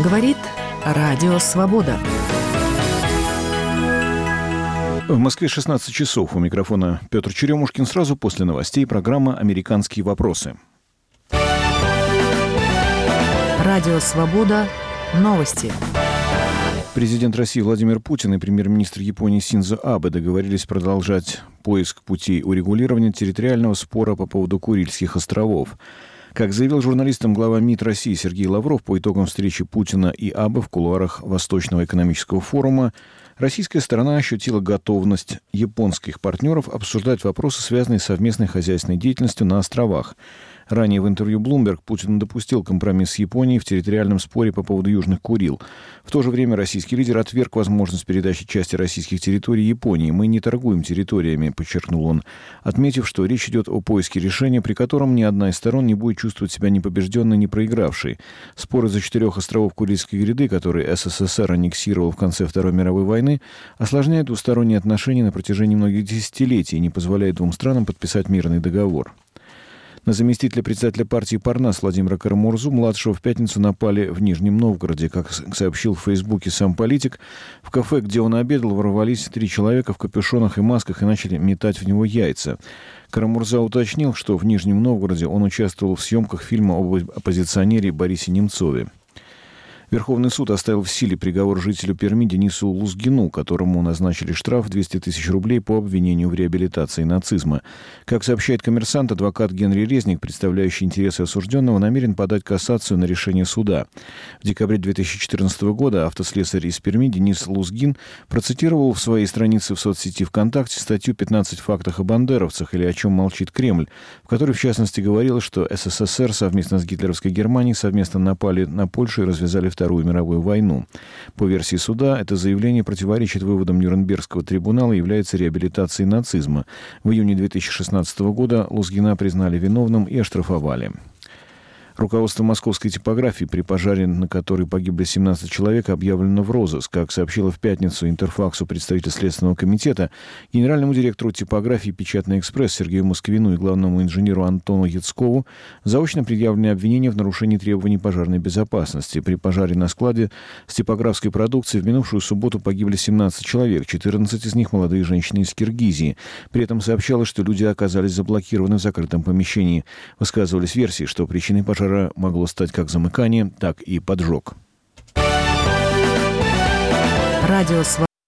Говорит Радио Свобода. В Москве 16 часов. У микрофона Петр Черемушкин. Сразу после новостей программа «Американские вопросы». Радио Свобода. Новости. Президент России Владимир Путин и премьер-министр Японии Синдзо Абе договорились продолжать поиск путей урегулирования территориального спора по поводу Курильских островов. Как заявил журналистам глава МИД России Сергей Лавров по итогам встречи Путина и Абе в кулуарах Восточного экономического форума, российская сторона ощутила готовность японских партнеров обсуждать вопросы, связанные с совместной хозяйственной деятельностью на островах. Ранее в интервью Bloomberg Путин допустил компромисс с Японией в территориальном споре по поводу Южных Курил. В то же время российский лидер отверг возможность передачи части российских территорий Японии. «Мы не торгуем территориями», подчеркнул он, отметив, что речь идет о поиске решения, при котором ни одна из сторон не будет чувствовать себя ни побежденной, ни проигравшей. Спор из-за 4 островов Курильской гряды, которые СССР аннексировал в конце Второй мировой войны, осложняет двусторонние отношения на протяжении многих десятилетий и не позволяет двум странам подписать мирный договор. На заместителя председателя партии «Парнас» Владимира Карамурзу-младшего в пятницу напали в Нижнем Новгороде. Как сообщил в Фейсбуке сам политик, в кафе, где он обедал, ворвались 3 человека в капюшонах и масках и начали метать в него яйца. Карамурза уточнил, что в Нижнем Новгороде он участвовал в съемках фильма об оппозиционере Борисе Немцове. Верховный суд оставил в силе приговор жителю Перми Денису Лузгину, которому назначили штраф в 200 тысяч рублей по обвинению в реабилитации нацизма. Как сообщает «Коммерсант», адвокат Генри Резник, представляющий интересы осужденного, намерен подать кассацию на решение суда. В декабре 2014 года автослесарь из Перми Денис Лузгин процитировал в своей странице в соцсети ВКонтакте статью «15 фактах о бандеровцах» или «О чем молчит Кремль», в которой, в частности, говорилось, что СССР совместно с гитлеровской Германией совместно напали на Польшу и развязали Вторую мировую войну. По версии суда, это заявление противоречит выводам Нюрнбергского трибунала и является реабилитацией нацизма. В июне 2016 года Лузгина признали виновным и оштрафовали. Руководство московской типографии, при пожаре на которой погибли 17 человек, объявлено в розыск. Как сообщила в пятницу Интерфаксу представитель Следственного комитета, генеральному директору типографии «Печатный экспресс» Сергею Москвину и главному инженеру Антону Яцкову заочно предъявлены обвинения в нарушении требований пожарной безопасности. При пожаре на складе с типографской продукцией в минувшую субботу погибли 17 человек, 14 из них молодые женщины из Киргизии. При этом сообщалось, что люди оказались заблокированы в закрытом помещении. Высказывались версии, что причиной пожара могло стать как замыкание, так и поджог. Радио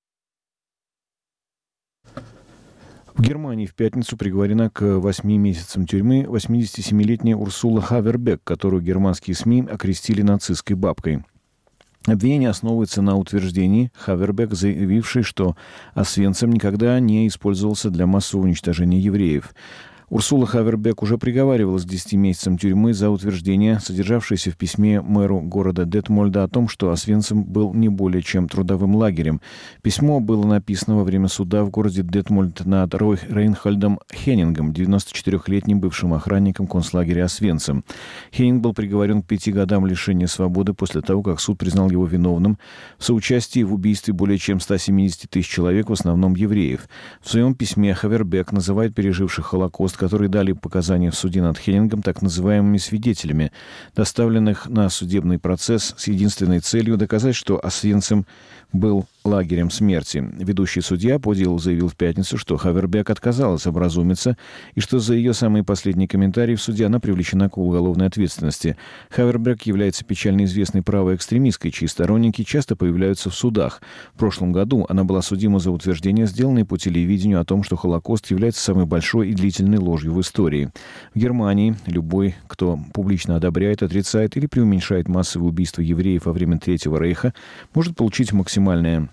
В Германии в пятницу приговорена к 8 месяцам тюрьмы 87-летняя Урсула Хавербек, которую германские СМИ окрестили нацистской бабкой. Обвинение основывается на утверждении Хавербек, заявившей, что Освенцим никогда не использовался для массового уничтожения евреев. Урсула Хавербек уже приговаривалась к 10 месяцам тюрьмы за утверждение, содержавшееся в письме мэру города Детмольда о том, что Освенцим был не более чем трудовым лагерем. Письмо было написано во время суда в городе Детмольд над Рейнхольдом Хеннингом, 94-летним бывшим охранником концлагеря Освенцим. Хеннинг был приговорен к 5 годам лишения свободы после того, как суд признал его виновным в соучастии в убийстве более чем 170 тысяч человек, в основном евреев. В своем письме Хавербек называет переживших Холокост, которые дали показания в суде над Хеннингом, так называемыми свидетелями, доставленных на судебный процесс с единственной целью доказать, что Освенцим был лагерем смерти. Ведущий судья по делу заявил в пятницу, что Хавербек отказалась образумиться и что за ее самые последние комментарии в суде она привлечена к уголовной ответственности. Хавербек является печально известной правой экстремисткой, чьи сторонники часто появляются в судах. В прошлом году она была судима за утверждения, сделанные по телевидению, о том, что Холокост является самой большой и длительной ложью в истории. В Германии любой, кто публично одобряет, отрицает или преуменьшает массовые убийства евреев во время Третьего рейха, может получить максимальное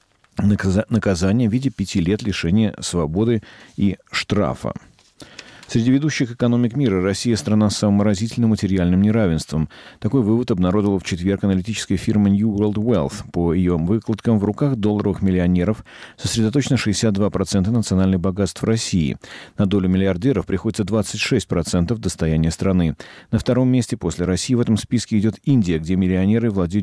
наказание в виде 5 лет лишения свободы и штрафа. Среди ведущих экономик мира Россия – страна с самым разительным материальным неравенством. Такой вывод обнародовала в четверг аналитическая фирма New World Wealth. По ее выкладкам, в руках долларовых миллионеров сосредоточено 62% национальных богатств России. На долю миллиардеров приходится 26% достояния страны. На втором месте после России в этом списке идет Индия, где миллионеры владеют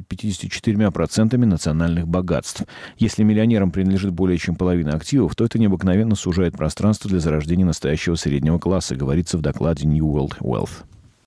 54% национальных богатств. Если миллионерам принадлежит более чем половина активов, то это необыкновенно сужает пространство для зарождения настоящего среднего класса, говорится в докладе New World Wealth.